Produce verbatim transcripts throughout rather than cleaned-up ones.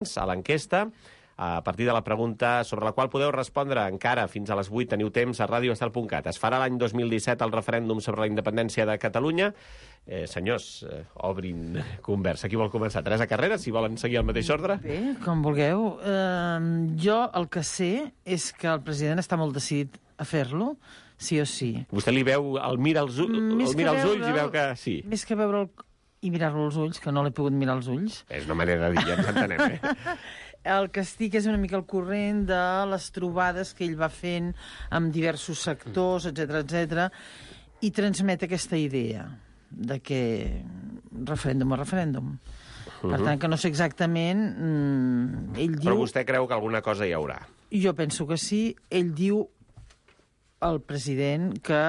a l'enquesta, a partir de la pregunta sobre la qual podeu respondre encara fins a les vuit, teniu temps a radio estel punt cat. Es farà l'any dos mil disset el referèndum sobre la independència de Catalunya. Eh, senyors, eh, obrin conversa. Qui vol començar? Teresa Carreras, si volen seguir el mateix ordre? Bé, com vulgueu. Uh, jo el que sé és que el president està molt decidit a fer-lo, sí o sí. Vostè li veu, el mira als, el mira als ulls i veu que sí. Més que veure'l i mirar-lo als ulls, que no l'he pogut mirar als ulls. És una manera de dir, ja ens entenem, eh? El que estic és una mica al corrent de les trobades que ell va fent amb diversos sectors, etcètera, etcètera, i transmet aquesta idea de que referèndum o referèndum. Uh-huh. Per tant, que no sé exactament... Mm, ell diu... Però vostè creu que alguna cosa hi haurà? Jo penso que sí. Ell diu, el president, que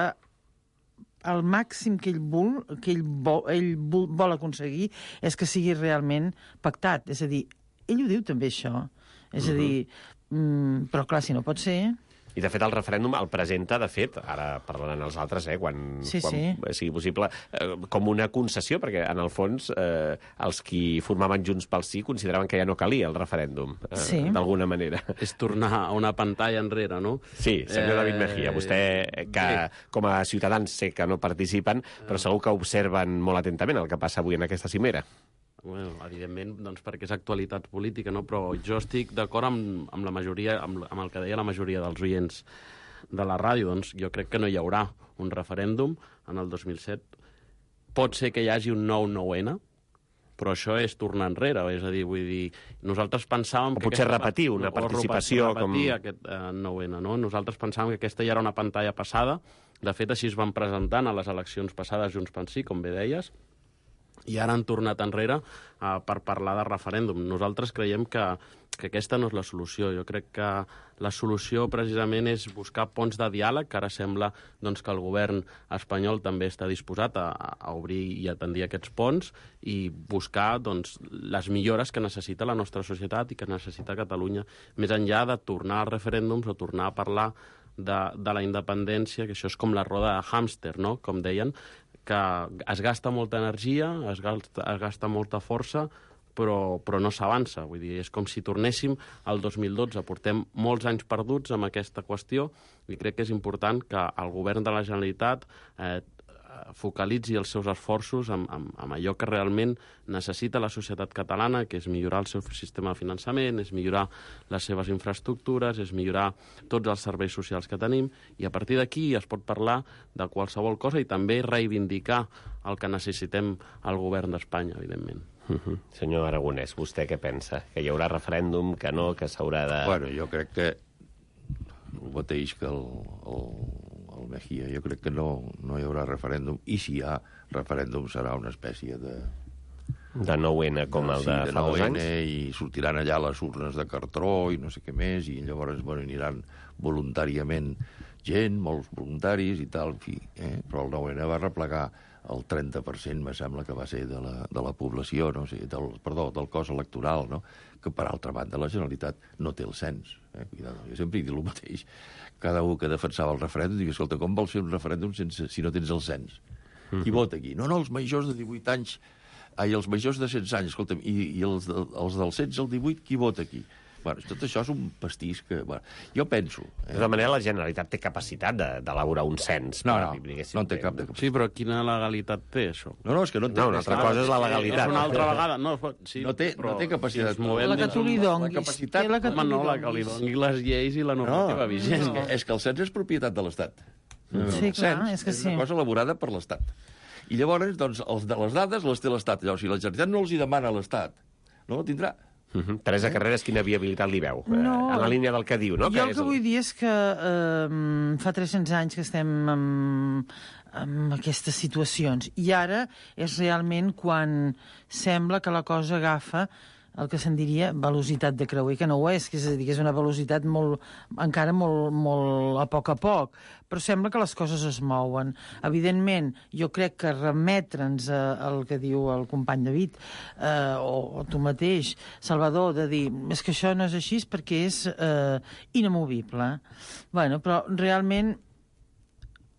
el màxim que ell vol, que ell vol, ell vol, vol aconseguir és que sigui realment pactat. És a dir, ell ho diu també, això. És uh-huh. a dir, mm, però clar, si no pot ser... I, de fet, el referèndum el presenta, de fet, ara parlaran els altres, eh, quan, sí, quan sí. sigui possible, eh, com una concessió, perquè, en el fons, eh, els qui formaven Junts pel Sí consideraven que ja no calia el referèndum, eh, sí. d'alguna manera. És tornar a una pantalla enrere, no? Sí, senyor eh... David Mejía, vostè, que sí. com a ciutadans sé que no participen, però segur que observen molt atentament el que passa avui en aquesta cimera. Bueno, evidentment, doncs, perquè és actualitat política, no? Però jo estic d'acord amb, amb la majoria, amb, amb el que deia la majoria dels oients de la ràdio. Doncs jo crec que no hi haurà un referèndum en el dos mil set. Pot ser que hi hagi un nou nou ene, però això és tornar enrere, és a dir, vull dir, nosaltres pensàvem... O potser repetir una participació com... O repetir aquest eh, nou ene, no? Nosaltres pensàvem que aquesta ja era una pantalla passada, de fet així es van presentant a les eleccions passades Junts pel Sí, com bé deies, i ara han tornat enrere uh, per parlar de referèndum. Nosaltres creiem que, que aquesta no és la solució. Jo crec que la solució precisament és buscar ponts de diàleg, que ara sembla doncs, que el govern espanyol també està disposat a, a obrir i a tendir aquests ponts i buscar doncs, les millores que necessita la nostra societat i que necessita Catalunya, més enllà de tornar als referèndums o tornar a parlar de, de la independència, que això és com la roda de hàmster, no? Com deien, que es gasta molta energia, es gasta, es gasta molta força, però, però no s'avança. Vull dir, és com si tornéssim al dos mil dotze. Portem molts anys perduts amb aquesta qüestió i crec que és important que el govern de la Generalitat eh, focalitzi els seus esforços amb, amb, amb allò que realment necessita la societat catalana, que és millorar el seu sistema de finançament, és millorar les seves infraestructures, és millorar tots els serveis socials que tenim, i a partir d'aquí es pot parlar de qualsevol cosa i també reivindicar el que necessitem al govern d'Espanya, evidentment. Uh-huh. Senyor Aragonès, vostè què pensa? Que hi haurà referèndum, que no, que s'haurà de... Bueno, jo crec que el mateix que el, el, el Mejía, jo crec que no, no hi haurà referèndum, i si hi ha referèndum serà una espècie de... De nou ene com el de, sí, de fa dos anys? I sortiran allà les urnes de cartró i no sé què més, i llavors bueno, aniran voluntàriament gent, molts voluntaris i tal, en fi, eh? Però el nou ene va replegar el trenta per cent, me sembla que va ser de la, de la població, no? O sigui, del, perdó, del cos electoral, no? Que per altra banda la Generalitat no té el cens. Eh? Cuidado, jo sempre he dit el mateix. Cada un que defensava el referèndum diu, escolta, com vols fer un referèndum sense, si no tens el cens? Qui uh-huh. vota aquí? No, no, els majors de divuit anys, ai, els majors de setze anys, escolta'm, i, i els, de, els del setze al divuit, qui vota aquí? Bueno, tot això és un pastís que... Bueno, jo penso... Eh? De tota manera, la Generalitat té capacitat d'elaborar un cens. No, no, no té cap de capacitat. Sí, però quina legalitat té, això? No, no, és que no té... No, una altra cosa és la legalitat. És una altra vegada. No, sí, no, té, però, no té capacitat. Si la que tu li donguis. La capacitat... La que Home, no, la que li dongui les lleis i la normativa no, vigent. És que, és que el cens és propietat de l'Estat. No, sí, clar, cens és que sí. És una cosa elaborada per l'Estat. I llavors, doncs, els de les dades les té l'Estat. Llavors, si la Generalitat no els hi demana a l'Estat, no la tindrà. Uh-huh. Teresa Carreras, quina viabilitat li veu? No, eh, en la línia del que diu, no? Jo que el que el... vull dir és que eh, fa tres-cents anys que estem amb, amb aquestes situacions i ara és realment quan sembla que la cosa agafa el que se'n diria velocitat de creuer, que no ho és, que és a dir, que és una velocitat molt, encara molt, molt a poc a poc, però sembla que les coses es mouen. Evidentment, jo crec que remetre'ns al que diu el company David, eh, o, o tu mateix, Salvador, de dir, és que això no és així perquè és eh, inamovible. Bueno, però realment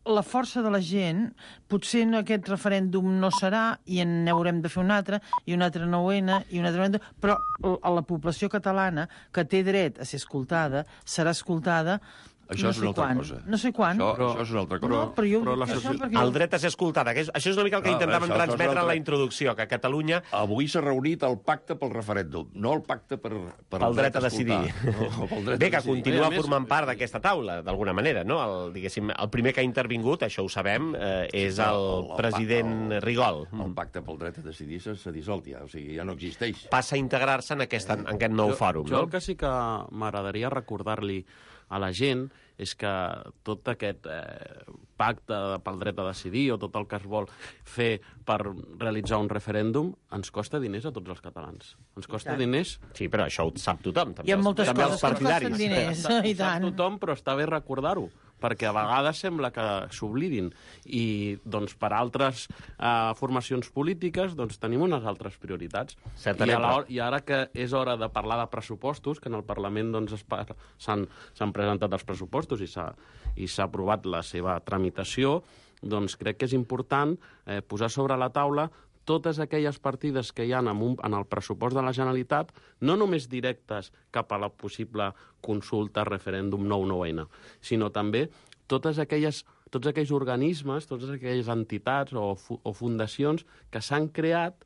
la força de la gent, potser no, aquest referèndum no serà i en haurem de fer un altre, i un altre nou-N, i un altre... Però a la població catalana, que té dret a ser escoltada, serà escoltada. Això no és una altra quan. cosa. No sé quan. Això, però... això és una altra cosa. No, però jo però la això societat... perquè... El dret a ser escoltada. Que és, això és una mica el que No, intentaven això- això és transmetre una en la altra- introducció, que a Catalunya... Avui s'ha reunit el pacte pel referèndum, no el pacte per, per pel dret a decidir. No, pel dret Bé, a que decidir. continua A més- formant part d'aquesta taula, d'alguna manera, no? El, diguéssim, el primer que ha intervingut, això ho sabem, eh, és el, el- el- president el- Rigol. El pacte pel dret a decidir s'ha dissolt ja, o sigui, ja no existeix. Passa a integrar-se en, aquesta, en aquest nou jo, fòrum, jo no? el que sí que m'agradaria recordar-li a la gent és que tot aquest eh, pacte pel dret a decidir o tot el que es vol fer per realitzar un referèndum ens costa diners a tots els catalans. Ens costa diners... Sí, però això ho sap tothom, també. Hi ha els- moltes també coses els que partidaris. costen diners, Ho i sap tant. tothom, però està bé recordar-ho, perquè a vegades sembla que s'oblidin. I doncs, per altres eh, formacions polítiques doncs, tenim unes altres prioritats. Certament, I, a la, però- I ara que és hora de parlar de pressupostos, que en el Parlament doncs, es par- s'han s'han presentat els pressupostos i s'ha i s'ha aprovat la seva tramitació, doncs crec que és important eh, posar sobre la taula totes aquelles partides que hi ha en, un, en el pressupost de la Generalitat, no només directes cap a la possible consulta, referèndum nou-9N, sinó també totes aquelles, tots aquells organismes, totes aquelles entitats o, fu o fundacions que s'han creat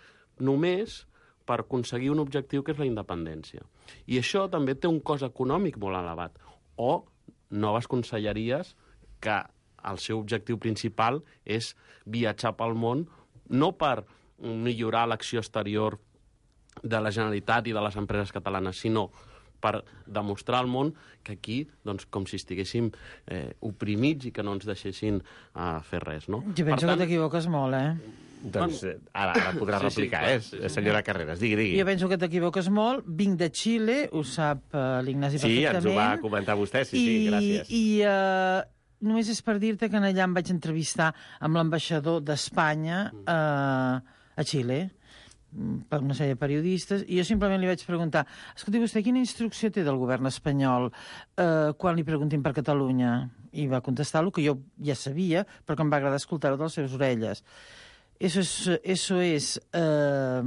només per aconseguir un objectiu que és la independència. I això també té un cost econòmic molt elevat. O noves conselleries que el seu objectiu principal és viatjar pel món, no per millorar l'acció exterior de la Generalitat i de les empreses catalanes, sinó per demostrar al món que aquí, doncs, com si estiguéssim eh, oprimits i que no ens deixessin eh, fer res, no? Jo penso que t'equivoques molt, eh? Doncs eh, ara, ara podrà Sí, sí, replicar, clar, eh, sí, sí. senyora Carreras. Digui, digui. Jo penso que t'equivoques molt. Vinc de Xile, ho sap uh, l'Ignasi Sí, ens perfectament. ho va comentar vostè, sí, sí, gràcies. I uh, només és per dir-te que allà em vaig entrevistar amb l'ambaixador d'Espanya uh, a Xile, per una sèrie de periodistes, i jo simplement li vaig preguntar: escolti, vostè quina instrucció té del govern espanyol eh, quan li preguntin per Catalunya? I va contestar el que jo ja sabia, però que em va agradar escoltar-ho de les seves orelles. Eso es, eso es eh,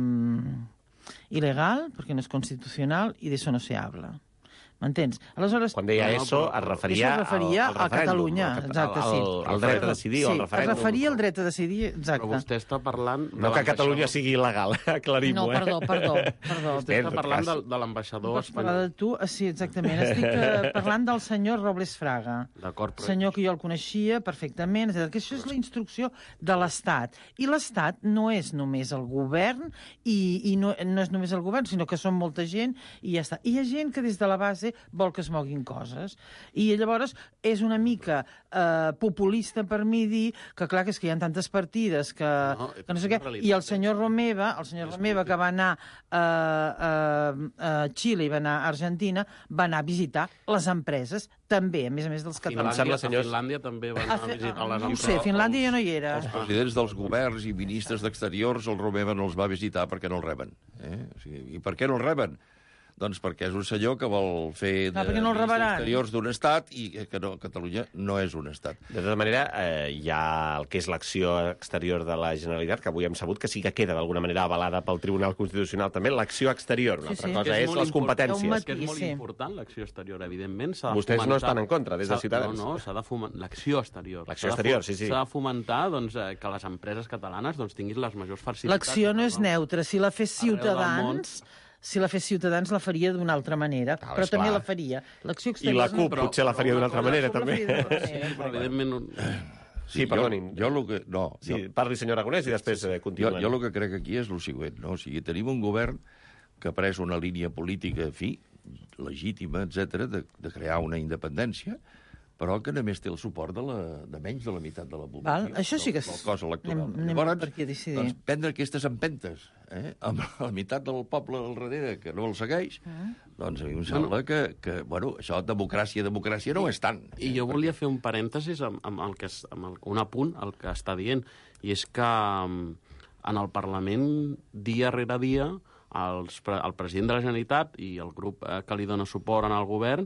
ilegal, porque no es constitucional, y de eso no se habla. M'entens? Aleshores... Quan deia No, eso, però- es referia, Això es referia al, al a referèndum, Catalunya, al- exacte, sí. al, al dret a decidir, sí, o al referèndum. es referia al dret a decidir, exacte. Però vostè està parlant... de No que Catalunya l'ambaixador- sigui il·legal, aclarim-ho, No, eh? perdó, perdó, perdó. Vostè En està tot parlant cas. de, de l'ambaixador Pots parlar espanyol. de tu? Ah, sí, exactament. Estic eh, parlant del senyor Robles Fraga. D'acord, però... Senyor que jo el coneixia perfectament, etcètera. Que això és la instrucció de l'Estat. I l'Estat no és només el govern, i, i no, no és només el govern, sinó que són molta gent, i ja està. I hi ha gent que des de la base vol que es moguin coses. I llavors és una mica eh, populista per mi dir que, clar, que és que hi ha tantes partides que no, No, que no sé és què. una realitat, I el senyor Romeva, el senyor Romeva, que va anar a, a, a Xile i va anar a Argentina, va anar a visitar les empreses, també, a més a més dels Em catalans. sembla, Finlàndia, senyors- a Finlàndia també van Ah, anar a fe- visitar les no ho empreses. sé, Finlàndia jo no hi era. Els presidents dels governs i ministres d'exteriors, el Romeva no els va visitar perquè no el reben. Eh? O sigui, I per què no el reben? Doncs perquè és un senyor que vol fer Clar, de perquè no el ministre rebaran. d'exteriors d'un estat i que no, Catalunya no és un estat. De tota manera, eh, hi ha el que és l'acció exterior de la Generalitat, que avui hem sabut que sí que queda d'alguna manera avalada pel Tribunal Constitucional també, l'acció exterior. Una Sí, altra sí. cosa Que és molt les import- competències. Que és molt Sí. important l'acció exterior, evidentment. s'ha de Vostès no fomentar- estan en contra, des de s'ha- Ciutadans. No, no, s'ha de fomentar l'acció exterior. L'acció S'ha de exterior, fo- sí, sí. S'ha de fomentar doncs, eh, que les empreses catalanes doncs, tinguin les majors facilitats. L'acció no és neutra. Si la fes Arreu del Ciutadans... Si la fes Ciutadans la faria d'una altra manera, Ah, però és també clar. la faria. L'acció I exterior... la CUP però- potser la faria d'una altra però- manera, la CUP la també. faria d'una altra Sí, manera. però evidentment... un- Sí, perdonin. Jo, jo el que... No, Sí, jo, parli, senyor Aragonès, i després eh, jo, continuem. jo el que crec aquí és el següent, no? O sigui, tenim un govern que ha pres una línia política, en fi, legítima, etcètera, de, de crear una independència, però que només té el suport de, la, de menys de la meitat de la població. Val, això sí que és- Del, del cos electoral. anem- anem Llavors, per aquí a decidir. doncs, prendre aquestes empentes, eh, amb la meitat del poble al darrere que no el segueix, Ah. doncs a mi em sembla que, que, bueno, això, democràcia, democràcia no ho és tant. I jo volia fer un parèntesis amb, amb, el que, es- amb el, un apunt al que està dient, i és que mm, en el Parlament, dia rere dia, els, pre- el president de la Generalitat i el grup eh, que li dona suport en el govern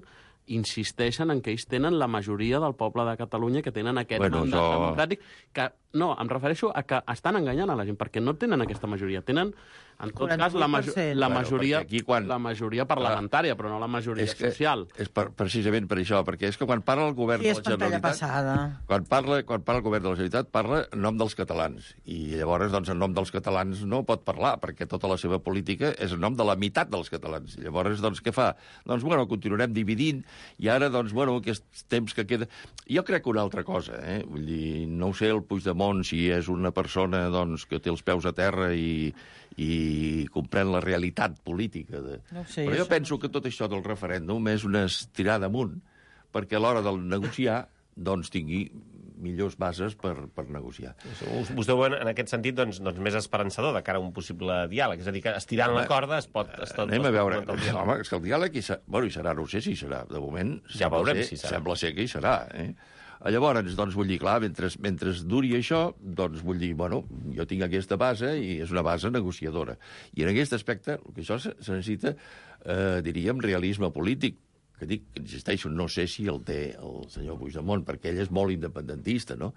insisteixen en que ells tenen la majoria del poble de Catalunya, que tenen aquest bueno, mandat jo... democràtic, que no, em refereixo a que estan enganyant a la gent, perquè no tenen aquesta majoria. Tenen, en tot cas, la, majo la, bueno, majoria, aquí quan... la majoria parlamentària, però no la majoria és que, social. És per, precisament per això, perquè és que quan parla el govern sí, de la Generalitat... passada. Quan parla, quan parla el govern de la Generalitat, parla en nom dels catalans. I llavors, doncs, en nom dels catalans no pot parlar, perquè tota la seva política és en nom de la meitat dels catalans. Llavors, doncs, què fa? Doncs, bueno, continuarem dividint, i ara, doncs, bueno, aquests temps que queda... Jo crec que una altra cosa, eh? Vull dir, no ho sé, el Puigdemont, si és una persona, doncs, que té els peus a terra i, i comprèn la realitat política. De... No sé, Però jo això... penso que tot això del referèndum és una estirada amunt, perquè a l'hora de negociar, doncs, tingui millors bases per, per negociar. Vostè ho veu en aquest sentit doncs, doncs, més esperançador de cara a un possible diàleg. És a dir, que estirant home, la corda es pot... Es tot, anem a veure. El home, és que el diàleg hi serà, bueno, hi serà, no sé si hi serà. De moment, ja veurem ser, si serà. Sembla ser que hi serà. Eh? Llavors, doncs, vull dir, clar, mentre, mentre duri això, doncs, vull dir, bueno, jo tinc aquesta base i és una base negociadora. I en aquest aspecte, el que això se, se necessita, eh, diríem, realisme polític, que dic, que insisteixo, no sé si el té el senyor Puigdemont, perquè ell és molt independentista, no?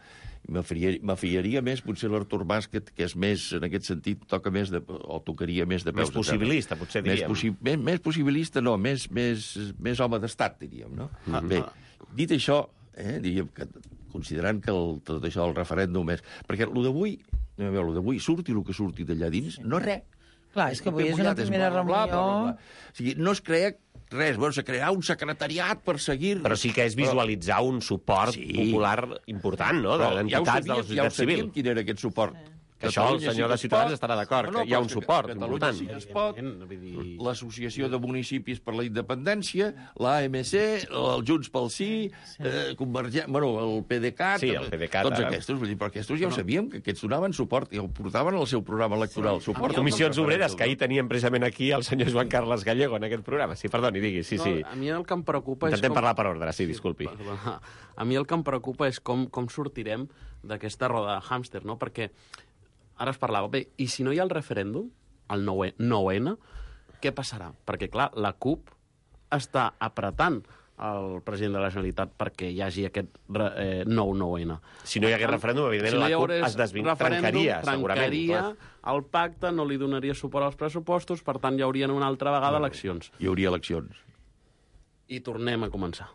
M'afiaria més, potser l'Artur Mas, que, que és més, en aquest sentit, toca més de, o tocaria més de peus més possibilista, potser diríem. Més, possi més, més possibilista, no, més, més, més home d'estat, diríem, no? Ah, Bé, dit això, eh, diríem que, considerant que el, tot això del referèndum és... Perquè el d'avui, anem a veure, el d'avui, surti el que surti d'allà dins, no res. Clar, és que avui és una primera reunió... O sigui, no es crea res, bueno, se crearà un secretariat per seguir... Però sí que és visualitzar un suport sí. popular important, no?, de l'entitat de la societat ja civil. Ja quin era aquest suport. Sí. Que això el senyor sí de Ciutadans estarà d'acord, no, no, que hi ha un suport Catalunya important. Sí que es pot, l'Associació de Municipis per la Independència, l'A M C, el Junts pel Sí, eh, Convergent... Bueno, el PDeCAT... Sí, el PDeCAT. Tots aquests, vull dir, però aquests ja ho sabíem, que aquests donaven suport, i el portaven al seu programa electoral. Sí. Suport Comissions Obreres, que ahir teníem precisament aquí el senyor Joan Carles Gallego en aquest programa. Sí, perdoni, digui, sí, sí. No, a mi el que em preocupa Intentem és... Com... parlar per ordre, sí, disculpi. A mi el que em preocupa és com, com sortirem d'aquesta roda de hàmster, no?, perquè ara es parlava, bé, i si no hi ha el referèndum, el nou ena, què passarà? Perquè, clar, la CUP està apretant el president de la Generalitat perquè hi hagi aquest eh, nou nou ena. Si no hi hagués referèndum, evidentment, si no la CUP es desvin... trencaria, segurament. Trencaria el pacte, no li donaria suport als pressupostos, per tant, hi haurien una altra vegada no, eleccions. Hi hauria eleccions. I tornem a començar.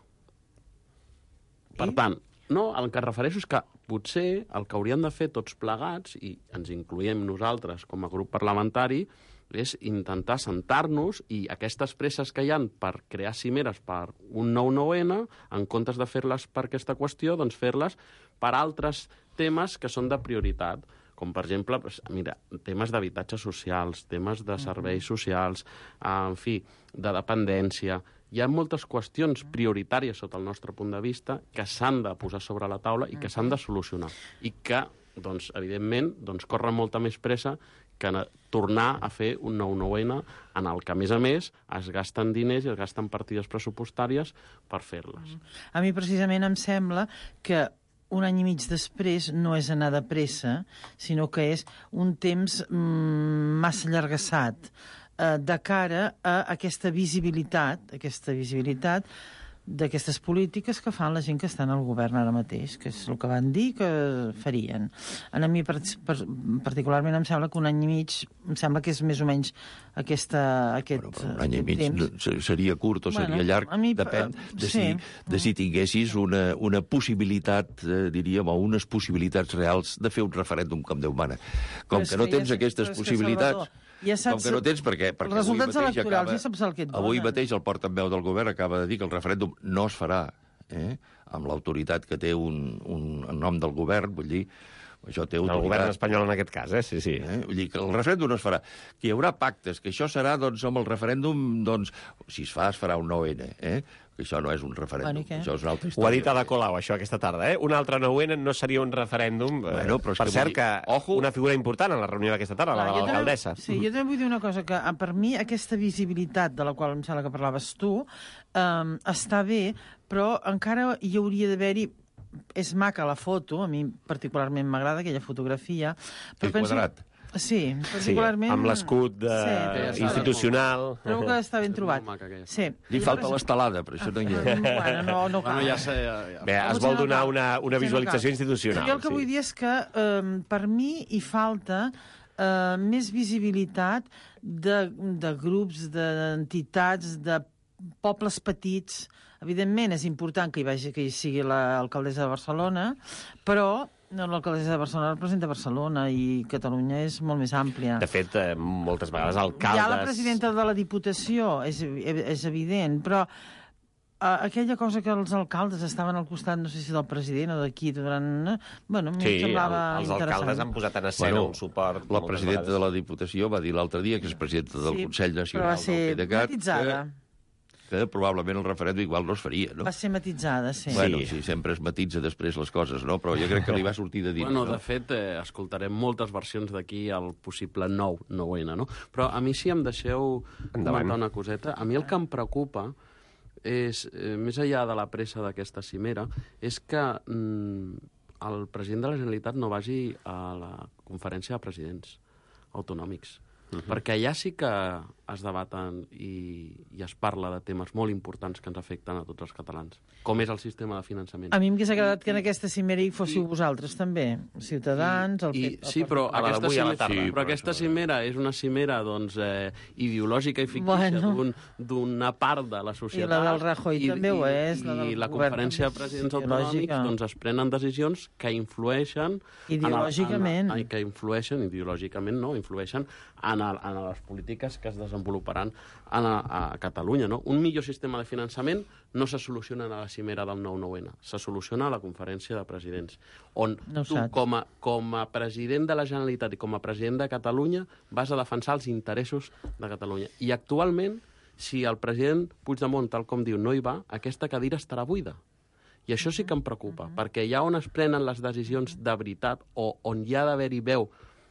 Per I? tant, no, el que es refereixo és que potser el que hauríem de fer tots plegats, i ens incloem nosaltres com a grup parlamentari, és intentar sentar-nos i aquestes presses que hi ha per crear cimeres per un nou nou ena, en comptes de fer-les per aquesta qüestió, doncs fer-les per altres temes que són de prioritat, com per exemple, mira, temes d'habitatges socials, temes de serveis socials, en fi, de dependència. Hi ha moltes qüestions prioritàries sota el nostre punt de vista que s'han de posar sobre la taula i que s'han de solucionar. I que, doncs, evidentment, doncs, corre molta més pressa que tornar a fer un nou nou ena en el que, a més a més, es gasten diners i es gasten partides pressupostàries per fer-les. A mi, precisament, em sembla que un any i mig després no és anar de pressa, sinó que és un temps mm, massa allargassat, de cara a aquesta visibilitat, aquesta visibilitat d'aquestes polítiques que fan la gent que està en el govern ara mateix, que és el que van dir que farien. A mi per, per, particularment em sembla que un any i mig em sembla que és més o menys aquesta, aquest bueno, un any i mig temps. Seria curt o seria bueno, llarg, mi, depèn de, sí. si, de si tinguessis una, una possibilitat, eh, diríem, o unes possibilitats reals de fer un referèndum com Déu mana. Com que, que no tens ja, aquestes possibilitats... Ja saps, com que no tens, perquè, perquè els resultats electorals, acaba, ja saps el que et donen. Avui mateix el portaveu del govern acaba de dir que el referèndum no es farà, eh? Amb l'autoritat que té un, un en nom del govern, vull dir, això té autoritat. El govern espanyol en aquest cas, eh? Sí, sí. Eh? Vull dir que el referèndum no es farà. Que hi haurà pactes, que això serà, doncs, amb el referèndum, doncs, si es fa, es farà un nou ena, eh? Que això no és un referèndum, bueno, això és una altra història. Ho ha dit Ada Colau, això, aquesta tarda, eh? Un altre nou ena no seria un referèndum. Bueno, però per que cert, dir, que ojo, una figura important en la reunió d'aquesta tarda, la de l'alcaldessa. Sí, jo també vull dir una cosa, que per mi aquesta visibilitat de la qual em sembla que parlaves tu, um, està bé, però encara hi hauria d'haver-hi... És maca la foto, a mi particularment m'agrada aquella fotografia. Però penso... quadrat. Sí, particularment... Sí, amb l'escut de... sí, institucional. Trobo que està ben trobat. Sí. Li falta l'estelada, però això no hi és. Bueno, no, no cal. Bueno, ja sé... Ja, ja. Bé, es vol donar una, una visualització institucional. Jo el que vull dir és que eh, per mi hi falta eh, més visibilitat de, de grups, d'entitats, de pobles petits. Evidentment és important que hi vagi, que hi sigui l'alcaldessa de Barcelona, però no, l'alcaldessa de Barcelona representa Barcelona i Catalunya és molt més àmplia. De fet, eh, moltes vegades alcaldes... Hi ha la presidenta de la Diputació, és, és evident, però uh, aquella cosa que els alcaldes estaven al costat, no sé si del president o d'aquí, durant... Bueno, em sí, semblava el, els alcaldes han posat en escena bueno, un suport... La presidenta de la Diputació va dir l'altre dia, que és presidenta del sí, Consell Nacional del PDeCAT, matitzada. Que, que probablement el referèndum igual no es faria, no? Va ser matitzada, sí. Bueno, sí. sí, sempre es matitza després les coses, no? Però jo crec que li va sortir de dir... Bueno, no? de fet, eh, escoltarem moltes versions d'aquí al possible nou nou ene, no? Però a mi, si em deixeu Endavant. comentar una coseta, a mi el que em preocupa és, eh, més enllà de la pressa d'aquesta cimera, és que mm, el president de la Generalitat no vagi a la conferència de presidents autonòmics. Uh -huh. Perquè allà sí que es debaten i, i es parla de temes molt importants que ens afecten a tots els catalans, com és el sistema de finançament. A mi m'hauria agradat que en aquesta cimera hi fóssiu I, vosaltres també, Ciutadans, el... I, el sí, però, a aquesta, cimera, cimera, tarda, sí, però aquesta això, cimera és una cimera doncs, eh, ideològica i fictícia Bueno. d'una un, part de la societat. I la del Rajoy i, també ho és, la del I la govern conferència de també és presidents ideològica. autonòmics doncs, es prenen decisions que influeixen... Ideològicament. En, en, en, que influeixen, ideològicament no, influeixen en, el, en les polítiques que es desenvoluparan en a, a Catalunya. No? Un millor sistema de finançament no se soluciona a la cimera del nou nou ene, se soluciona a la conferència de presidents, on No tu, saps. com a, com a president de la Generalitat i com a president de Catalunya, vas a defensar els interessos de Catalunya. I actualment, si el president Puigdemont, tal com diu, no hi va, aquesta cadira estarà buida. I això sí que em preocupa, perquè allà on es prenen les decisions de veritat o on hi ha d'haver-hi veu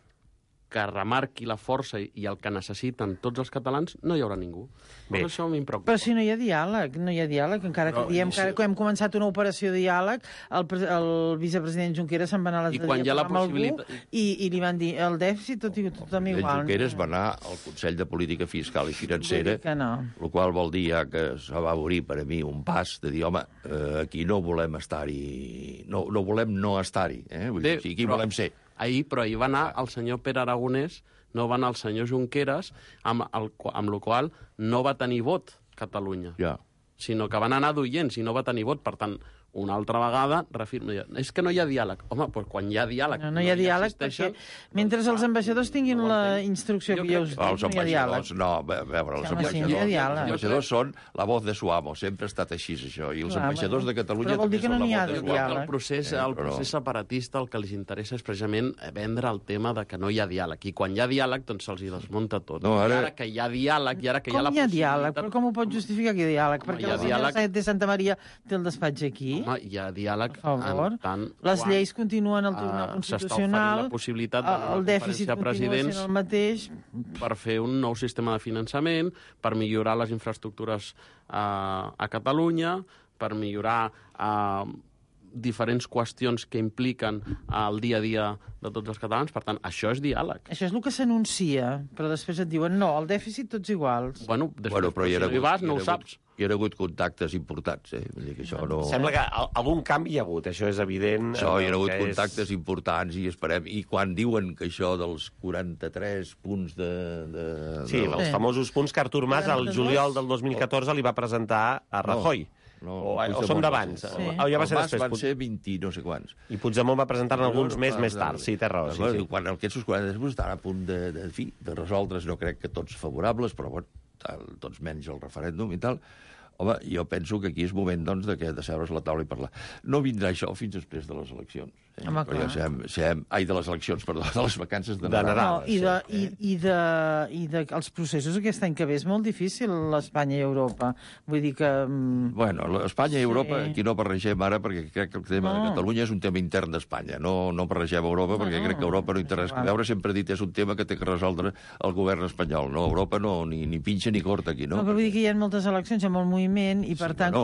que remarqui la força i el que necessiten tots els catalans, no hi haurà ningú. Bé. Però això a mi em preocupa. Però si no hi ha diàleg, no hi ha diàleg, encara Però, que diem sí. que, que hem començat una operació de diàleg, el, pre- el vicepresident Junqueras se'n va anar a I l'altre quan hi dia ha a la parlar amb algú possibilitat- i, i li van dir el dèficit tot i tothom El igual. Junqueras va anar al Consell de Política Fiscal i Financera, Vull dir que no. el qual vol dir ja que se va obrir per a mi un pas de dir, home, eh, aquí no volem estar-hi, no, no volem no estar-hi, eh? Vull dir, Bé, o sigui, aquí però volem ser. Ahir, però ahir va anar el senyor Pere Aragonès, no va anar el senyor Junqueras, amb, el, amb el qual no va tenir vot Catalunya, Ja. sinó que van anar d'oients i no va tenir vot. Per tant, una altra vegada reafirma, és que no hi ha diàleg. Home, doncs quan hi ha diàleg... No, no hi ha diàleg perquè mentre els ambaixadors tinguin no la entenc. instrucció Jo que ja crec us que- dic, Els no hi ha diàleg. ambaixadors, no, a veure, els Sí, home, sí, ambaixadors, hi ha diàleg. els ambaixadors són la voz de su amo, sempre ha estat així, això, i els Clar, ambaixadors bueno, de Catalunya però vol dir també que no són n'hi la ha voz de de su Igual que amo. el procés, Eh, el però- procés separatista el que els interessa és precisament vendre el tema de que no hi ha diàleg. I quan hi ha diàleg, doncs se'ls hi desmunta tot. No, ara- I ara que hi ha diàleg, i ara que hi ha Com la hi ha possibilitat... diàleg? Però com ho pot justificar que hi ha diàleg? Home, Perquè hi ha la senyora diàleg- Sáenz de Santa Maria té el despatx aquí. Home, hi ha diàleg... Per favor. En tant, Les quan, lleis continuen al Tribunal eh, Constitucional. s'està oferint la possibilitat de la el dèficit conferència de continua presidents sent el mateix. per fer un nou sistema de finançament, per millorar les infraestructures eh, a Catalunya, per millorar eh, diferents qüestions que impliquen el dia a dia de tots els catalans. Per tant, això és diàleg. Això és el que s'anuncia, però després et diuen no, el dèficit tots iguals. Bueno, després, Bueno, però hi si ha no hi hagut, vas, hi ha no ho hagut- saps. Hi ha hagut contactes importants, eh? Vull dir que això no... Sembla que al- algun canvi hi ha hagut, això és evident. Això, hi ha el hagut que contactes és... importants i esperem... I quan diuen que això dels quaranta-tres punts de... de Sí, de... els famosos punts que Artur Mas al quaranta-dos. juliol del dos mil catorze li va presentar a Rajoy. No, o, o Puigdemont són va d'abans. ser. Sí. O ja va ser El Mas després. van ser vint i no sé quants. I Puigdemont va presentar-ne alguns més més tard. Sí, té raó. Sí, Bueno, sí. Quan aquests quaranta punts estan a punt de, de, fi, de resoldre's, no crec que tots favorables, però bueno, tal, tots menys el referèndum i tal. Home, jo penso que aquí és moment, doncs, de, que, de seure's a la taula i parlar. No vindrà això fins després de les eleccions. Eh? Home, Però ja clar. sabem, sabem, ai, de les eleccions, perdó, de les vacances de De Nadal. Nadal. No, i, de, i, i, de, i de, els processos aquest any que ve és molt difícil, l'Espanya i Europa. Vull dir que... mm, Bueno, Espanya i Europa, Sí. aquí no barregem ara, perquè crec que el tema No. de Catalunya és un tema intern d'Espanya. No, no barregem Europa, perquè no. crec que Europa no hi té res a Val. veure. Sempre he dit, és un tema que té que resoldre el govern espanyol. No, Europa no, ni, ni pinxa ni corta aquí, no? No, però vull dir que hi ha moltes eleccions, hi ha molt moviment, i per Sí, tant, no. quan,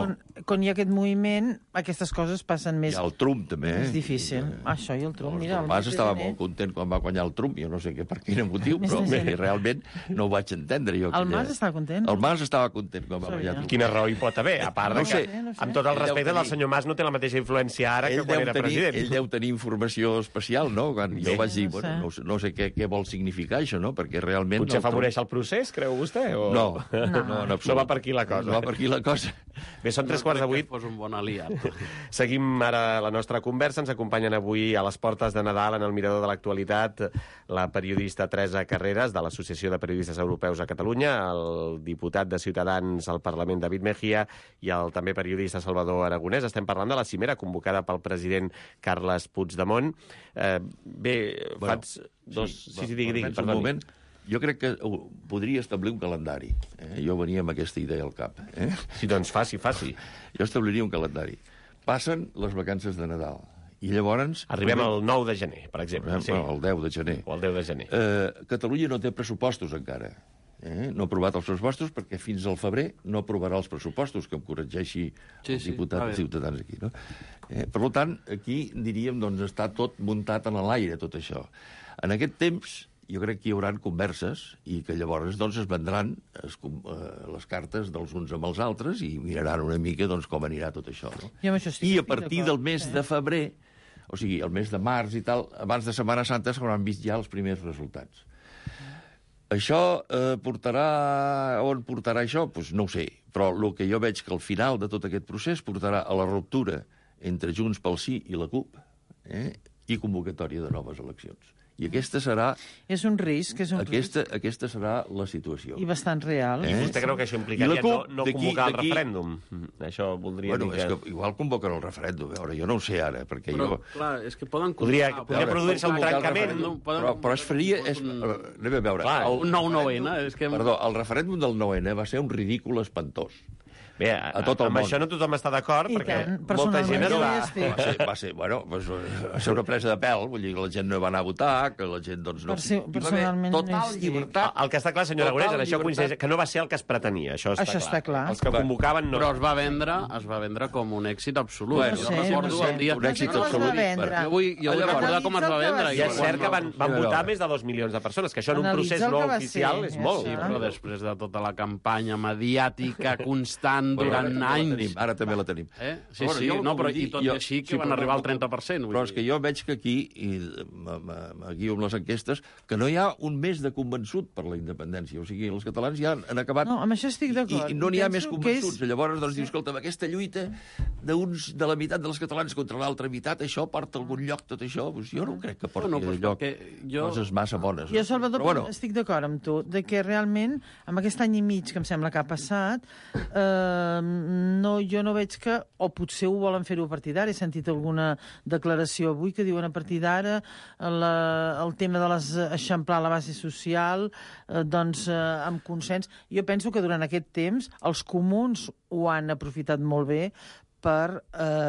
quan hi ha aquest moviment, aquestes coses passen més... I el Trump, també. És difícil. Eh? Això i el Trump, el mira... El Mas estava molt content quan va guanyar el Trump, jo no sé què, per quin motiu, però bé, realment no ho vaig entendre. Jo, el Mas estava content? El Mas estava content quan va guanyar el Trump. Quina raó hi pot haver? A part no de que, sé, no sé. amb tot el Ell respecte, tenir... el senyor Mas no té la mateixa influència ara ell que quan era tenir, president. Ell deu tenir informació especial, no? Quan Bé. jo vaig dir, No sé. bueno, no, sé- no sé què, què vol significar això, no? Perquè realment... Potser el Trump- afavoreix el procés, creu vostè? O... No, no, no, en absolut. No va per aquí la cosa. No va per aquí la cosa. Bé, són tres No quarts de crec vuit. que fos un bon aliat. Seguim ara la nostra conversa. Ens acompanyen avui a les portes de Nadal en el Mirador de l'Actualitat la periodista Teresa Carreras, de l'Associació de Periodistes Europeus a Catalunya, el diputat de Ciutadans al Parlament, David Mejía, i el també periodista Salvador Aragonès. Estem parlant de la cimera convocada pel president Carles Puigdemont. Eh, bé, Bueno, faig dos... Sí, sí, sí digui, digui, permets un perdoni. moment. Jo crec que uh, podria establir un calendari. Eh? Jo venia amb aquesta idea al cap. Eh? Sí, doncs faci, faci. Jo establiria un calendari. Passen les vacances de Nadal. I llavors... Arribem al nou de gener, per exemple. Sí. Bueno, el deu de gener. O el deu de gener. Eh, Catalunya no té pressupostos encara. Eh? No ha aprovat els pressupostos perquè fins al febrer no aprovarà els pressupostos, que em corregeixi Sí, el sí, diputat va de bé. Ciutadans aquí. No? Eh, per tant, aquí, diríem, doncs, està tot muntat en l'aire, tot això. En aquest temps, jo crec que hi haurà converses i que llavors doncs, es vendran es, eh, les cartes dels uns amb els altres i miraran una mica doncs, com anirà tot això. No? Jo amb això estic- I a estic partir d'acord, del mes sí. de febrer, o sigui, el mes de març i tal, abans de Setmana Santa s'hauran vist ja els primers resultats. Això eh, portarà... On portarà això? Pues no ho sé. Però el que jo veig que al final de tot aquest procés portarà a la ruptura entre Junts pel Sí i la CUP eh, i convocatòria de noves eleccions. I aquesta serà, És un risc, és un aquesta, aquesta serà la situació. risc. I bastant real. Eh? Vostè creu que això I implicaria la no, CUP, no d'aquí- convocar el d'aquí- referèndum? Mm, Això voldria Bueno, dir és que... que igual convoquen el referèndum. A veure, jo no ho sé ara, perquè Però, jo... clar, és que poden... Podria- convocar- podria poden produir-se un convocar el trencament. referèndum, poden- Però, però es faria... És, un- anem a veure. Clar, el un nou nou referèndum- ene, és que- Perdó, el referèndum del nou ene va ser un ridícul espantós. Bé, a, a tot el amb món. això no tothom està d'acord, I perquè tant, molta gent es personalment jo va... hi estic. Va ser, va ser, bueno, va ser, va ser una presa de pèl, vull dir que la gent no va anar a votar, que la gent, doncs, no... Per si- Hi va haver personalment no hi total estic. llibertat. El que està clar, senyor Total Aragonès, en això llibertat. coincideix, que no va ser el que es pretenia, això està, Això clar. està clar. Els que Bueno, convocaven no... Però es va vendre, es va vendre com un èxit absolut. Bueno, jo no sé, recordo no sé. el dia... Un èxit No sé com es va absolut. vendre. Jo vull, jo vull Llavors- recordar com es va vendre. I és cert que van, van Sí, a votar veure. més de dos milions de persones, que això en un Analitza procés el no que va oficial ser, és ja molt. Sí, està. però després de tota la campanya mediàtica constant Bueno, durant ara també la anys... tenim, ara també la tenim. Eh? Sí, Però sí, jo el no, que però vull dir- i tot jo- i així que sí, van però- arribar al trenta per cent. Vull Però és dir. que jo veig que aquí, i me- me- me guio amb les enquestes, que no hi ha un mes de convençut per la independència. O sigui, els catalans ja han, han acabat... No, amb això estic d'acord. I, I no n'hi ha Penso més que convençuts. és- És... Llavors, doncs, dius, escolta, aquesta lluita d'uns de la meitat dels catalans contra l'altra meitat, això porta a algun lloc, tot això? Pues jo no crec que porti Bueno, a doncs lloc perquè jo- coses massa bones. Jo, Salvador, Però, bueno, estic d'acord amb tu, de que realment, amb aquest any i mig que em sembla que ha passat, eh, no, jo no veig que, o potser ho volen fer-ho a partir d'ara, he sentit alguna declaració avui que diuen a partir d'ara la- el tema de les eixamplar la base social, eh, doncs, eh, amb consens. Jo penso que durant aquest temps els comuns ho han aprofitat molt bé per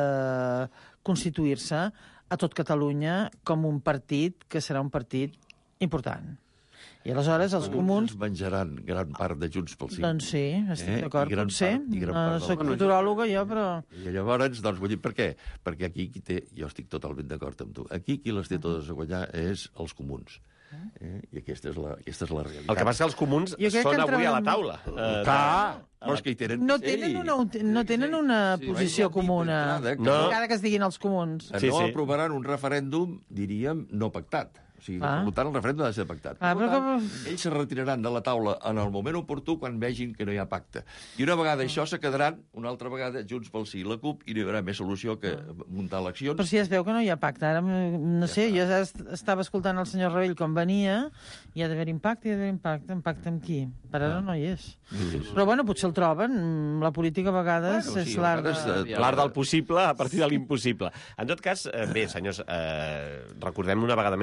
eh, constituir-se a tot Catalunya com un partit que serà un partit important. I aleshores els comuns... es menjaran gran part de Junts pel Sí. Doncs sí, estic Eh? d'acord, I gran potser. part- i gran No part del- soc futuròloga jo, però... I llavors, doncs, vull dir, per què? Perquè aquí qui té, jo estic totalment d'acord amb tu, aquí qui les té totes a guanyar és els comuns. Eh? I aquesta és, la, aquesta és la realitat. El que passa és que els comuns Jo crec són que avui a la entraven- taula. Eh, Clar, però és que hi tenen No que ser-hi. tenen una, no tenen una Sí, posició vaig dir comuna. d'entrada que No. Encara que es diguin els comuns. Que Sí, no sí. aprovaran un referèndum, diríem, no pactat. O sigui, Ah. per tant, el referèndum ha de ser pactat. Ah, per però tant, com- ells se retiraran de la taula en el moment oportú quan vegin que no hi ha pacte. I una vegada això se quedaran, una altra vegada, Junts pel Sí i la CUP, i no hi haurà més solució que muntar eleccions. Però si ja es veu que no hi ha pacte. Ara, no sé, jo ja est- estava escoltant el senyor Rebell com venia, hi ha d'haver impacte, hi ha d'haver impacte. Impacte amb qui? Per ara no hi és. Però, bueno, potser el troben. La política a vegades Bueno, sí, és a larga. vegades, eh, L'art del possible a partir de l'impossible. En tot cas, eh, bé, senyors, eh, recordem una vegada més, amics oients,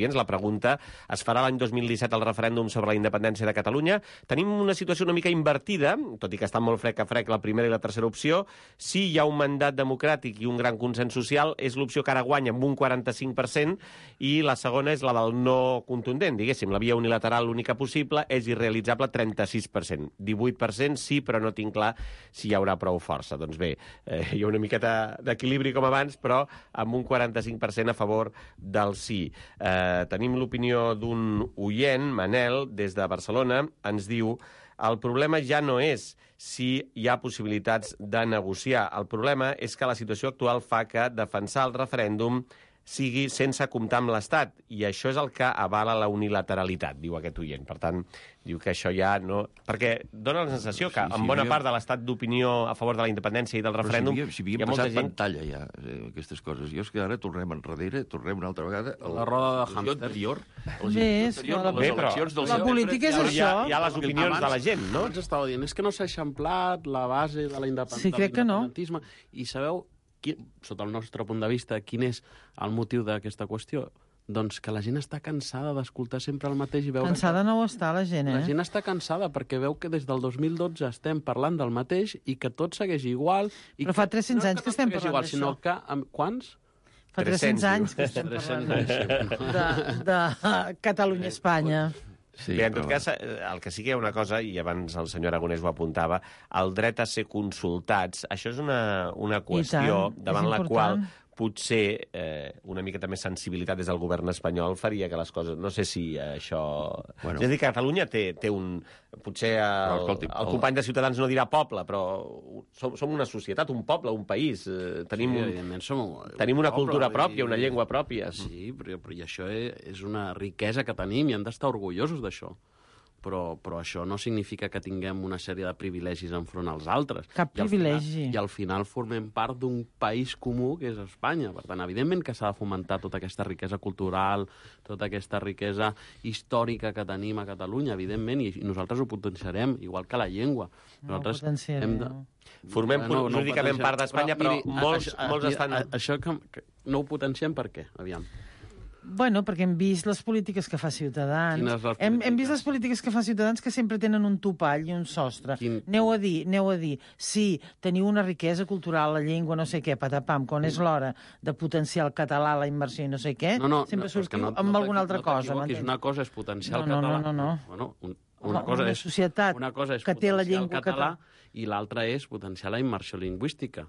oients. La pregunta: es farà l'any dos mil disset el referèndum sobre la independència de Catalunya? Tenim una situació una mica invertida, tot i que està molt frec a frec la primera i la tercera opció. Si hi ha un mandat democràtic i un gran consens social, és l'opció que ara guanya amb un quaranta-cinc per cent, i la segona és la del no contundent, diguéssim. La via unilateral, l'única possible, és irrealitzable, trenta-sis per cent. divuit per cent sí, però no tinc clar si hi haurà prou força. Doncs bé, eh, hi ha una miqueta d'equilibri com abans, però amb un quaranta-cinc per cent a favor del sí. Eh, tenim l'opinió d'un oient, Manel, des de Barcelona, ens diu: el problema ja no és si hi ha possibilitats de negociar. El problema és que la situació actual fa que defensar el referèndum sigui sense comptar amb l'Estat, i això és el que avala la unilateralitat, diu aquest oient. Per tant, diu que això ja no... Perquè dona la sensació que Sí, sí, en bona havíem- part de l'estat d'opinió a favor de la independència i del referèndum Però si havíem, si havíem hi ha molta passat gent... pantalla ja, eh, aquestes coses. Jo és que ara tornem enrere, tornem una altra vegada a La roda de situació hàmster. anterior, a la Bé, situació és anterior que la- de les Bé, però eleccions del la setembre. política és Però hi ha, això. hi ha les opinions de la gent, no? Abans estava dient, és que no s'ha eixamplat la base de la independ... Sí, crec que no. de l'independentisme. I sabeu, qui, sota el nostre punt de vista, quin és el motiu d'aquesta qüestió? Doncs que la gent està cansada d'escoltar sempre el mateix i veure... Cansada no ho està la gent, La eh? gent està cansada perquè veu que des del dos mil dotze estem parlant del mateix i que tot segueix igual. I Però fa que- tres-cents no anys que tot estem segueix parlant igual, sinó d'això. que... Amb, quants? Fa tres-cents anys que estem tres-cents parlant anys. de, de Catalunya-Espanya. Sí, Bé, en tot però- cas, eh, el que sí que hi ha una cosa, i abans el senyor Aragonès ho apuntava, el dret a ser consultats, això és una, una qüestió tant, davant és la qual important. potser eh, una miqueta més sensibilitat des del govern espanyol faria que les coses... No sé si això... Bueno. Bueno. És a dir, que Catalunya té, té un... Potser el, Però, escolti, el el- company de Ciutadans no dirà poble, però som, som una societat, un poble, un país. Eh, tenim, Sí, un, evidentment som un, tenim una un poble, cultura vull pròpia, dir- una llengua pròpia. Sí, però, però i això és, és una riquesa que tenim i hem d'estar orgullosos d'això. Però, però això no significa que tinguem una sèrie de privilegis enfront als altres. Cap I al privilegi. Final, I al final formem part d'un país comú que és Espanya. Per tant, evidentment que s'ha de fomentar tota aquesta riquesa cultural, tota aquesta riquesa històrica que tenim a Catalunya, evidentment, i, i nosaltres ho potenciarem, igual que la llengua. No ho Nosaltres potenciarem. hem de... Formem No, no ho jurídicament potenciem. part d'Espanya, però, miri, molts, això, molts aquí- estan... a- Això que, que no ho potenciem per què? Aviam. Bueno, perquè hem vist les polítiques que fa Ciutadans. Quines les Hem, hem polítiques? vist les polítiques que fa Ciutadans que sempre tenen un topall i un sostre. Quin- Aneu a dir, aneu a dir, sí, teniu una riquesa cultural, la llengua, no sé què, patapam, quan és l'hora de potenciar el català, la immersió i no sé què, No, no, sempre no, però és que sortiu no, amb no alguna altra no cosa. t'equivoquis. m'entens? Una cosa és potenciar No, el no, català. no, no, no. Bueno, un, Home, una cosa una és, societat una cosa és que té la potenciar llengua el català català. i l'altra és potenciar la immersió lingüística.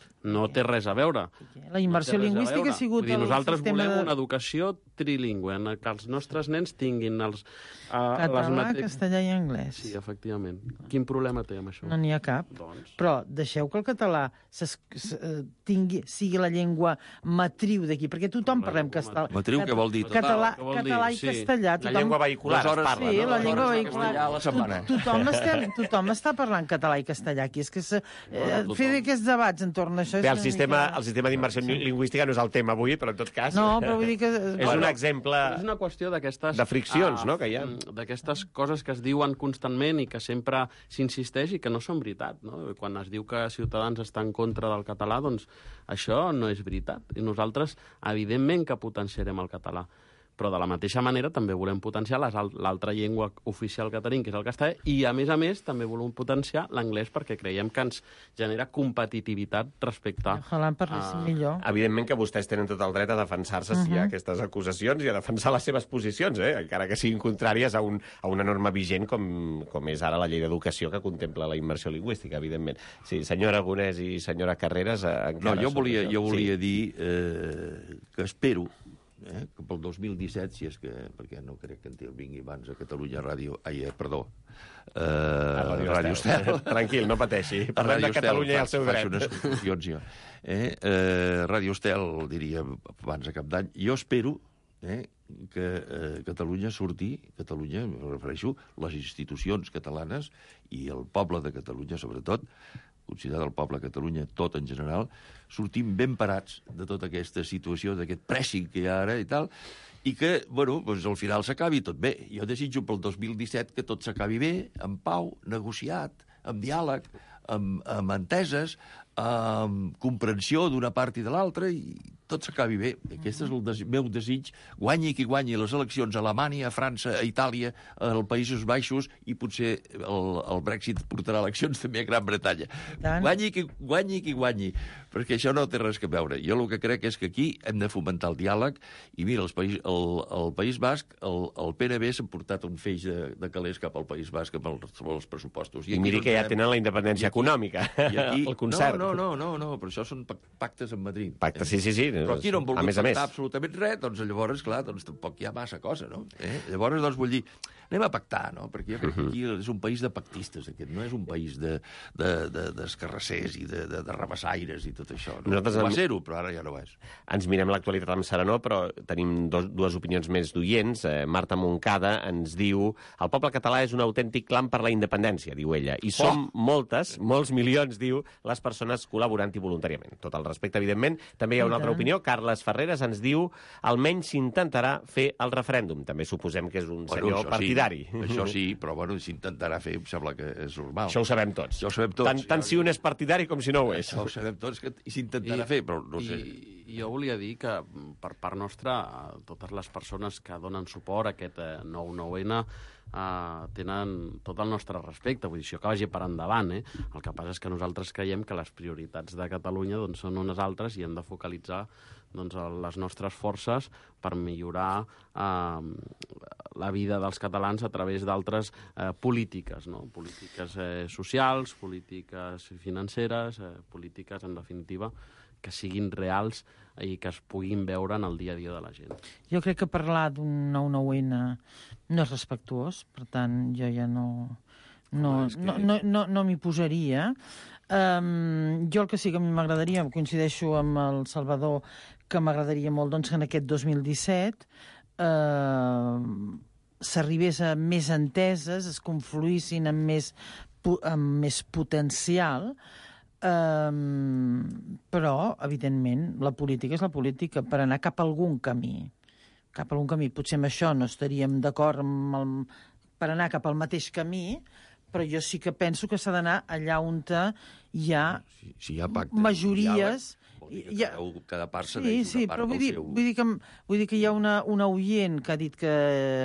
No té res a veure. La immersió No té res a lingüística veure. ha sigut Vull dir, el nosaltres sistema volem de- una educació trilingüe, en què els nostres nens tinguin els... Uh, Català, mate... castellà i anglès. Sí, efectivament. Quin problema té amb això? No n'hi ha cap. Doncs... Però deixeu que el català s'es- s- eh, tingui, sigui la llengua matriu d'aquí, perquè tothom parlem castellà. Matriu, què vol dir? Català, Què vol dir? català i Sí. castellà. La Tothom, llengua vehicular es hores- parla, Sí, no? la les llengua hores de vehicular. castellà a la setmana. Tothom, estem, tothom està parlant català i castellà aquí. És que se, eh, fer aquests debats entorn d'això... és Bé, el una sistema, mica- el sistema d'immersió lingüística no és el tema avui, però en tot cas... No, però vull dir que... És un exemple... És una qüestió d'aquestes... de friccions, ah, no?, que hi ha. D'aquestes coses que es diuen constantment i que sempre s'insisteix i que no són veritat, no? Quan es diu que Ciutadans està en contra del català, doncs això no és veritat. I nosaltres, evidentment que potenciarem el català. Però de la mateixa manera també volem potenciar les al- l'altra llengua oficial que tenim, que és el castellà, i a més a més també volem potenciar l'anglès perquè creiem que ens genera competitivitat respecte Ojalà en parléssim millor. Evidentment que vostès tenen tot el dret a defensar-se si hi ha aquestes acusacions i a defensar les seves posicions, eh? encara que siguin contràries a, un, a una norma vigent com, com és ara la llei d'educació que contempla la immersió lingüística, evidentment. Sí, senyor Aragonès i senyora Carreras... Eh, No, jo volia, jo volia sí. dir eh, que espero eh, que pel dos mil disset, si és que... perquè no crec que en vingui abans a Catalunya Ràdio... Ai, eh, perdó. Eh, Ràdio Ràdio Estel. Estel. Tranquil, no pateixi. A Parlem de Ràdio Estel Catalunya i el fa- seu faig dret. unes confusions, jo. Eh? Eh, Ràdio Estel, diria, abans de cap d'any. Jo espero eh, que eh, Catalunya surti, Catalunya, em refereixo, les institucions catalanes i el poble de Catalunya, sobretot, considerat el poble de Catalunya, tot en general, sortim ben parats de tota aquesta situació, d'aquest pressing que hi ha ara i tal, i que, bueno, doncs al final s'acabi tot bé. Jo desitjo pel dos mil disset que tot s'acabi bé, en pau, negociat, amb diàleg, amb, amb enteses, amb comprensió d'una part i de l'altra, i tot s'acabi bé. Aquest és el des meu desig. Guanyi qui guanyi les eleccions a Alemanya, a França, a Itàlia, als Països Baixos, i potser el, el Brexit portarà eleccions també a Gran Bretanya. Guanyi qui guanyi, qui guanyi, perquè això no té res a veure. Jo el que crec és que aquí hem de fomentar el diàleg, i mira, els país, el, el País Basc, el, el P N B s'ha portat un feix de, de calés cap al País Basc amb els, amb els pressupostos. I, I miri que ja tenen la independència econòmica, i aquí, el concert. No, no, no, no, no, però això són pactes amb Madrid. Pactes, sí, sí, sí. Però aquí no han volgut pactar absolutament res, doncs llavors, clar, doncs tampoc hi ha massa cosa, no? Eh? Llavors, doncs, vull dir, anem a pactar, no? Perquè jo crec que aquí és un país de pactistes, aquest, no és un país d'escarrassers de, de, de, i de, de, de rabassaires i tot això. No? Nosaltres va ser-ho, però ara ja no ho és. Ens mirem l'actualitat amb serenor, però tenim dos, dues opinions més d'oients. Eh, Marta Moncada ens diu: el poble català és un autèntic clam per la independència, diu ella, i som oh. moltes, molts milions, diu, les persones col·laborant i voluntàriament. Tot el respecte, evidentment. També hi ha una altra opinió. Carles Ferreres ens diu: almenys s'intentarà fer el referèndum. També suposem que és un bueno, senyor partidari. Sí, això sí, però bueno, s'intentarà fer, em sembla que és normal. Això ho sabem tots. Això ho sabem tots. Tant, tant si un és partidari com si no ho és. Això ho sabem tots, que s'intentarà fer, però no sé. I, I jo volia dir que, per part nostra, totes les persones que donen suport a aquest nou nou ena Uh, tenen tot el nostre respecte, vull dir, això que vagi per endavant, eh? El que passa és que nosaltres creiem que les prioritats de Catalunya doncs, són unes altres i hem de focalitzar doncs, les nostres forces per millorar uh, la vida dels catalans a través d'altres uh, polítiques, no? Polítiques eh, socials, polítiques financeres, eh, polítiques, en definitiva, que siguin reals i que es puguin veure en el dia a dia de la gent. Jo crec que parlar d'un nou nou ena no és respectuós, per tant, jo ja no, no, oh, que... no, no, no, no m'hi posaria. Um, jo el que sí que a mi m'agradaria, coincideixo amb el Salvador, que m'agradaria molt doncs, que en aquest dos mil disset uh, s'arribés a més enteses, es confluïssin amb més, amb més potencial. Um, però, evidentment, la política és la política per anar cap a algun camí. Cap a algun camí. Potser amb això no estaríem d'acord amb el, per anar cap al mateix camí, però jo sí que penso que s'ha d'anar allà on hi ha, si, si hi ha pacte, majories... Hi ha, cada, cada part sí, sí, una part però vull dir, seu. vull dir que vull dir que hi ha una, una oient que ha dit que,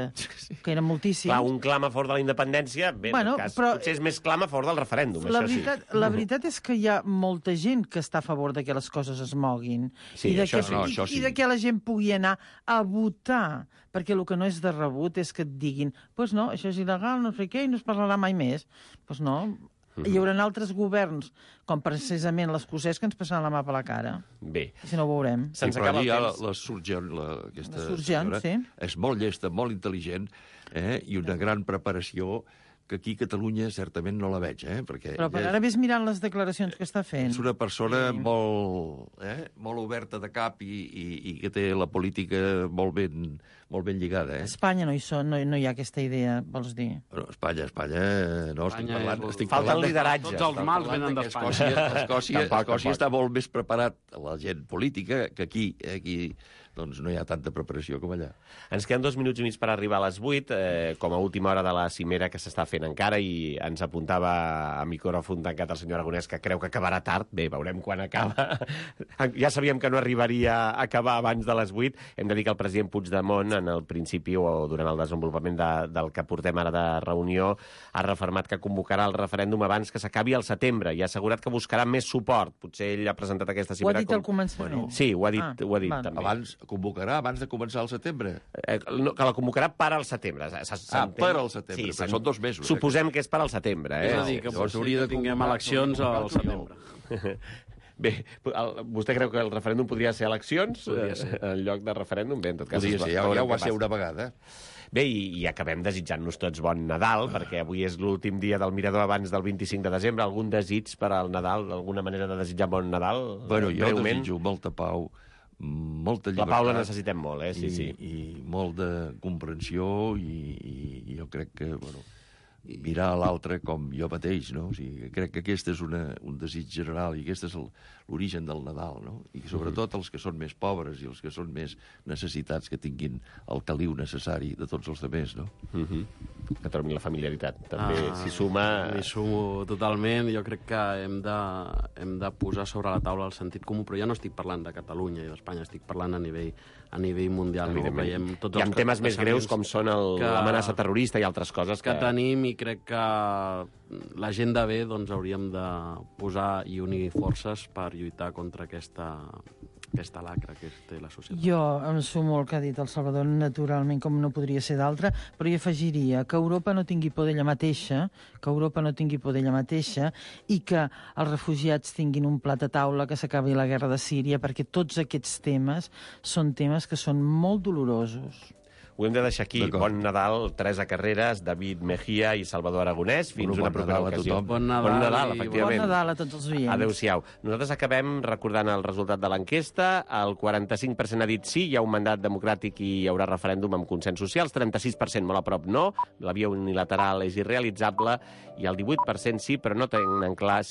que eren moltíssims. Clar, un clam a favor de la independència, bé, bueno, en cas, però, potser és més clam a favor del referèndum, la això veritat, sí. La veritat és que hi ha molta gent que està a favor de que les coses es moguin. Sí, I de això que, sí. I, no, això sí. I de que la gent pugui anar a votar, perquè el que no és de rebut és que et diguin pues no, això és il·legal, no sé què, i no es parlarà mai més. Pues no... Mm-hmm. Hi haurà altres governs, com precisament l'escocès, que ens passaran la mà per la cara. Bé. Si no ho veurem. Sí, però allà la, la Surgeon, la, aquesta la Surgeon, senyora, sí. És molt llesta, molt intel·ligent, eh, i una gran preparació que aquí a Catalunya certament no la veig, eh? Perquè però per ara ves mirant les declaracions que està fent. És una persona sí. molt, eh, molt oberta de cap i, i, i que té la política molt ben, molt ben lligada. Eh? A Espanya no hi, són, no, no hi ha aquesta idea, vols dir? Bueno, Espanya, Espanya, no, estic Espanya parlant... és... Estic Falta parlant el lideratge. Tots els mals venen d'Espanya. Escòcia, Escòcia, tampoc, Escòcia tampoc. està molt més preparat, la gent política, que aquí. Eh, aquí doncs no hi ha tanta preparació com allà. Ens queden dos minuts i mig per arribar a les vuit, eh, com a última hora de la cimera que s'està fent encara, i ens apuntava a micròfon tancat el senyor Aragonès que creu que acabarà tard. Bé, veurem quan acaba. Ja sabíem que no arribaria a acabar abans de les vuit. Hem de dir que el president Puigdemont, en el principi o durant el desenvolupament de, del que portem ara de reunió, ha refermat que convocarà el referèndum abans que s'acabi el setembre i ha assegurat que buscarà més suport. Potser ell ha presentat aquesta cimera... Ho ha dit com... al començament? Bueno, sí, ho ha dit, ah, ho ha dit val. també. Abans convocarà abans de començar el setembre? Eh, no, que la convocarà per al setembre. Ah, per al setembre, sí, però són dos mesos. Suposem eh? que és per al setembre. Eh? És a dir, que Llavors potser que tinguem eleccions al setembre. Bé, el, vostè creu que el referèndum podria ser eleccions podria ser. en lloc de referèndum? Bé, en tot cas... Podria ser, ja, ja ho va ser una vegada. Bé, i, i acabem desitjant-nos tots bon Nadal, perquè avui és l'últim dia del Mirador abans del vint-i-cinc de desembre. Algun desig per al Nadal? Alguna manera de desitjar bon Nadal? Bueno, jo breument? desitjo molta pau, molta llibertat. La pau la necessitem molt, eh? Sí, i, sí. I molt de comprensió i, i, i jo crec que, bueno, mirar a l'altre com jo mateix, no? O sigui, crec que aquest és una, un desig general i aquest és l'origen del Nadal, no? I sobretot els que són més pobres i els que són més necessitats que tinguin el caliu necessari de tots els altres, no? Uh -huh. Que trobin la familiaritat. També Ah, s'hi suma... M'hi sumo totalment. Jo crec que hem de, hem de posar sobre la taula el sentit comú, però ja no estic parlant de Catalunya i d'Espanya, estic parlant a nivell, a nivell mundial. No? Veiem tots Hi ha els temes més greus com són el- que- l'amenaça terrorista i altres coses que... que tenim, i crec que la gent de bé doncs, hauríem de posar i unir forces per lluitar contra aquesta, aquesta lacra que té la societat. Jo em sumo al que ha dit el Salvador, naturalment, com no podria ser d'altre, però hi afegiria que Europa no tingui por d'ella mateixa, que Europa no tingui por d'ella mateixa, i que els refugiats tinguin un plat a taula, que s'acabi la guerra de Síria, perquè tots aquests temes són temes que són molt dolorosos. Ho hem de deixar aquí. Bon Nadal, Teresa Carreras, David Mejía i Salvador Aragonès. Fins Bon una propera Nadal a ocasió. tothom. Bon Nadal bon Nadal i efectivament. Bon Nadal a tots els oients. Adéu-siau. Nosaltres acabem recordant el resultat de l'enquesta. El quaranta-cinc per cent ha dit sí, hi ha un mandat democràtic i hi haurà referèndum amb consens social. El trenta-sis per cent molt a prop no, la via unilateral és irrealitzable, i el divuit per cent sí, però no tenen clar